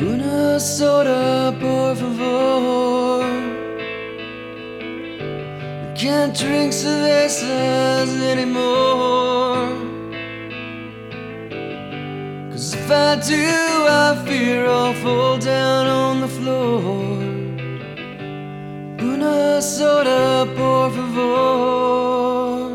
Una soda, por favor. I can't drink cervezas anymore. 'Cause if I do, I fear I'll fall down on the floor. Una soda, por favor.